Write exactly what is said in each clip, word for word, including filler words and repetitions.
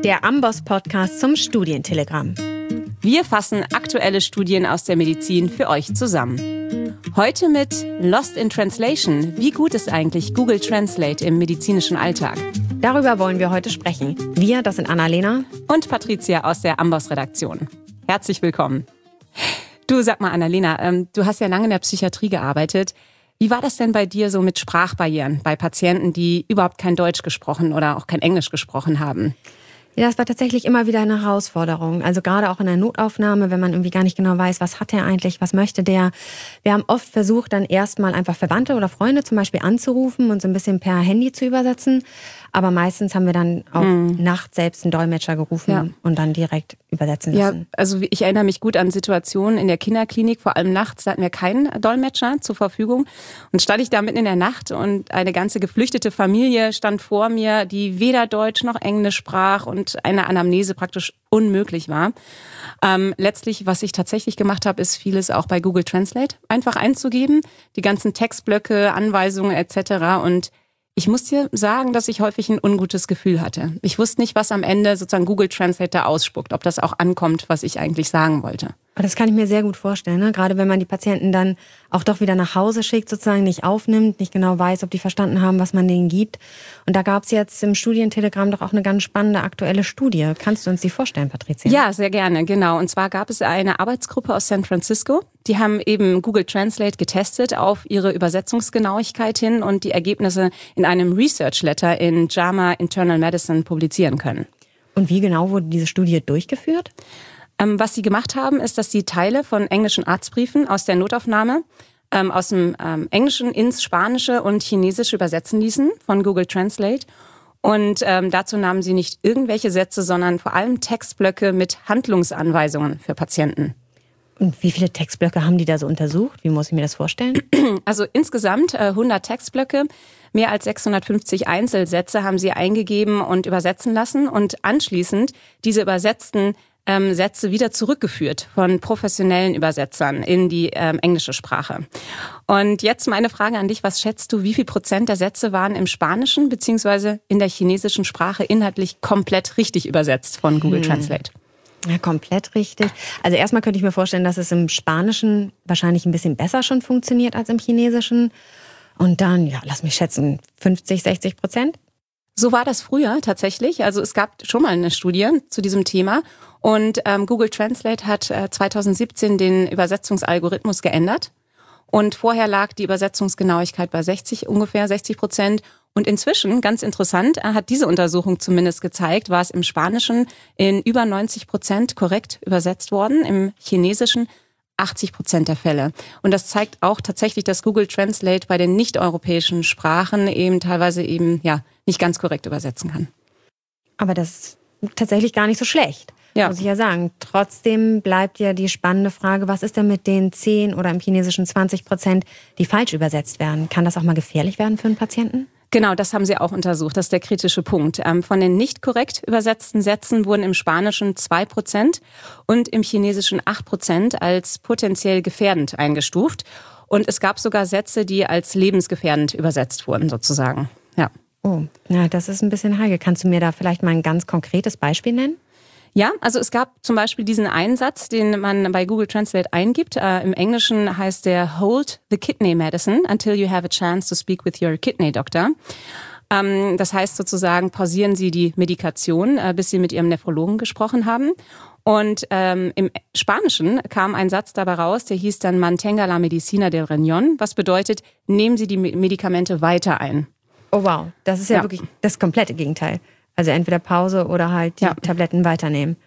der Amboss-Podcast zum Studientelegramm. Wir fassen aktuelle Studien aus der Medizin für euch zusammen. Heute mit Lost in Translation. Wie gut ist eigentlich Google Translate im medizinischen Alltag? Darüber wollen wir heute sprechen. Wir, das sind Annalena und Patricia aus der Amboss-Redaktion. Herzlich willkommen. Du, sag mal, Annalena, ähm, du hast ja lange in der Psychiatrie gearbeitet. Wie war das denn bei dir so mit Sprachbarrieren bei Patienten, die überhaupt kein Deutsch gesprochen oder auch kein Englisch gesprochen haben? Ja, das war tatsächlich immer wieder eine Herausforderung. Also gerade auch in der Notaufnahme, wenn man irgendwie gar nicht genau weiß, was hat er eigentlich, was möchte der. Wir haben oft versucht, dann erstmal einfach Verwandte oder Freunde zum Beispiel anzurufen und so ein bisschen per Handy zu übersetzen. Aber meistens haben wir dann auch mhm. nachts selbst einen Dolmetscher gerufen ja. und dann direkt übersetzen lassen. Ja, also ich erinnere mich gut an Situationen in der Kinderklinik, vor allem nachts, da hatten wir keinen Dolmetscher zur Verfügung. Und stand ich da mitten in der Nacht und eine ganze geflüchtete Familie stand vor mir, die weder Deutsch noch Englisch sprach und eine Anamnese praktisch unmöglich war. Ähm, letztlich, was ich tatsächlich gemacht habe, ist vieles auch bei Google Translate einfach einzugeben, die ganzen Textblöcke, Anweisungen et cetera. Und ich muss dir sagen, dass ich häufig ein ungutes Gefühl hatte. Ich wusste nicht, was am Ende sozusagen Google Translate da ausspuckt, ob das auch ankommt, was ich eigentlich sagen wollte. Das kann ich mir sehr gut vorstellen, ne? Gerade wenn man die Patienten dann auch doch wieder nach Hause schickt, sozusagen nicht aufnimmt, nicht genau weiß, ob die verstanden haben, was man denen gibt. Und da gab es jetzt im Studientelegramm doch auch eine ganz spannende aktuelle Studie. Kannst du uns die vorstellen, Patricia? Ja, sehr gerne, genau. Und zwar gab es eine Arbeitsgruppe aus San Francisco. Die haben eben Google Translate getestet auf ihre Übersetzungsgenauigkeit hin und die Ergebnisse in einem Research Letter in JAMA Internal Medicine publizieren können. Und wie genau wurde diese Studie durchgeführt? Ähm, was sie gemacht haben, ist, dass sie Teile von englischen Arztbriefen aus der Notaufnahme ähm, aus dem ähm, Englischen ins Spanische und Chinesische übersetzen ließen von Google Translate. Und ähm, dazu nahmen sie nicht irgendwelche Sätze, sondern vor allem Textblöcke mit Handlungsanweisungen für Patienten. Und wie viele Textblöcke haben die da so untersucht? Wie muss ich mir das vorstellen? Also insgesamt äh, hundert Textblöcke, mehr als sechshundertfünfzig Einzelsätze haben sie eingegeben und übersetzen lassen und anschließend diese übersetzten ähm, Sätze wieder zurückgeführt von professionellen Übersetzern in die ähm, englische Sprache. Und jetzt meine Frage an dich, was schätzt du, wie viel Prozent der Sätze waren im Spanischen bzw. in der chinesischen Sprache inhaltlich komplett richtig übersetzt von Google hm. Translate? Ja, komplett richtig. Also erstmal könnte ich mir vorstellen, dass es im Spanischen wahrscheinlich ein bisschen besser schon funktioniert als im Chinesischen. Und dann, ja, lass mich schätzen, fünfzig, sechzig Prozent? So war das früher tatsächlich. Also es gab schon mal eine Studie zu diesem Thema. Und ähm, Google Translate hat äh, zweitausendsiebzehn den Übersetzungsalgorithmus geändert. Und vorher lag die Übersetzungsgenauigkeit bei sechzig, ungefähr sechzig Prozent. Und inzwischen, ganz interessant, hat diese Untersuchung zumindest gezeigt, war es im Spanischen in über neunzig Prozent korrekt übersetzt worden, im Chinesischen achtzig Prozent der Fälle. Und das zeigt auch tatsächlich, dass Google Translate bei den nicht-europäischen Sprachen eben teilweise eben ja nicht ganz korrekt übersetzen kann. Aber das ist tatsächlich gar nicht so schlecht, ja. muss ich ja sagen. Trotzdem bleibt ja die spannende Frage, was ist denn mit den zehn oder im Chinesischen zwanzig Prozent, die falsch übersetzt werden? Kann das auch mal gefährlich werden für einen Patienten? Genau, das haben sie auch untersucht. Das ist der kritische Punkt. Von den nicht korrekt übersetzten Sätzen wurden im Spanischen zwei Prozent und im Chinesischen acht Prozent als potenziell gefährdend eingestuft. Und es gab sogar Sätze, die als lebensgefährdend übersetzt wurden, sozusagen. Ja. Oh, na, das ist ein bisschen heikel. Kannst du mir da vielleicht mal ein ganz konkretes Beispiel nennen? Ja, also es gab zum Beispiel diesen Einsatz, den man bei Google Translate eingibt. Äh, Im Englischen heißt der Hold the kidney medicine until you have a chance to speak with your kidney doctor. Ähm, das heißt sozusagen, pausieren Sie die Medikation, äh, bis Sie mit Ihrem Nephrologen gesprochen haben. Und ähm, im Spanischen kam ein Satz dabei raus, der hieß dann Mantenga la medicina del riñón, was bedeutet, nehmen Sie die Medikamente weiter ein. Oh wow, das ist ja, ja. wirklich das komplette Gegenteil. Also entweder Pause oder halt die ja. Tabletten weiternehmen.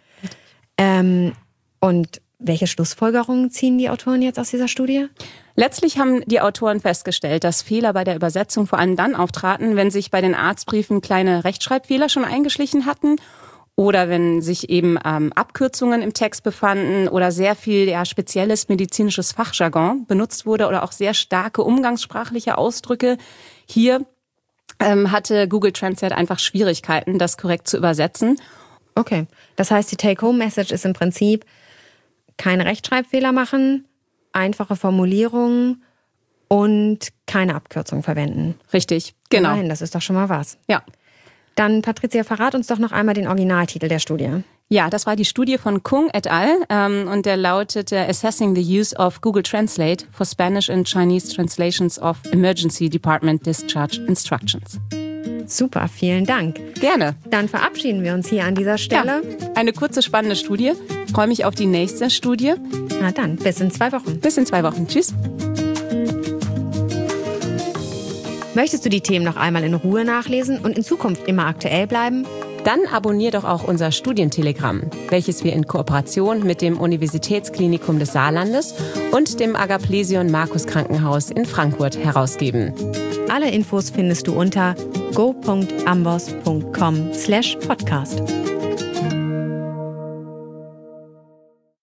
Ähm, und welche Schlussfolgerungen ziehen die Autoren jetzt aus dieser Studie? Letztlich haben die Autoren festgestellt, dass Fehler bei der Übersetzung vor allem dann auftraten, wenn sich bei den Arztbriefen kleine Rechtschreibfehler schon eingeschlichen hatten oder wenn sich eben ähm, Abkürzungen im Text befanden oder sehr viel ja, spezielles medizinisches Fachjargon benutzt wurde oder auch sehr starke umgangssprachliche Ausdrücke. Hier ähm, hatte Google Translate einfach Schwierigkeiten, das korrekt zu übersetzen. Okay, das heißt, die Take-Home-Message ist im Prinzip keine Rechtschreibfehler machen, einfache Formulierungen und keine Abkürzung verwenden. Richtig, genau. Nein, das ist doch schon mal was. Ja. Dann, Patricia, verrat uns doch noch einmal den Originaltitel der Studie. Ja, das war die Studie von Kung et al. Ähm, und der lautete Assessing the Use of Google Translate for Spanish and Chinese Translations of Emergency Department Discharge Instructions. Super, vielen Dank. Gerne. Dann verabschieden wir uns hier an dieser Stelle. Ja, eine kurze, spannende Studie. Ich freue mich auf die nächste Studie. Na dann, bis in zwei Wochen. Bis in zwei Wochen. Tschüss. Möchtest du die Themen noch einmal in Ruhe nachlesen und in Zukunft immer aktuell bleiben? Dann abonnier doch auch unser Studientelegramm, welches wir in Kooperation mit dem Universitätsklinikum des Saarlandes und dem Agaplesion Markus Krankenhaus in Frankfurt herausgeben. Alle Infos findest du unter go punkt ambos punkt com slash podcast.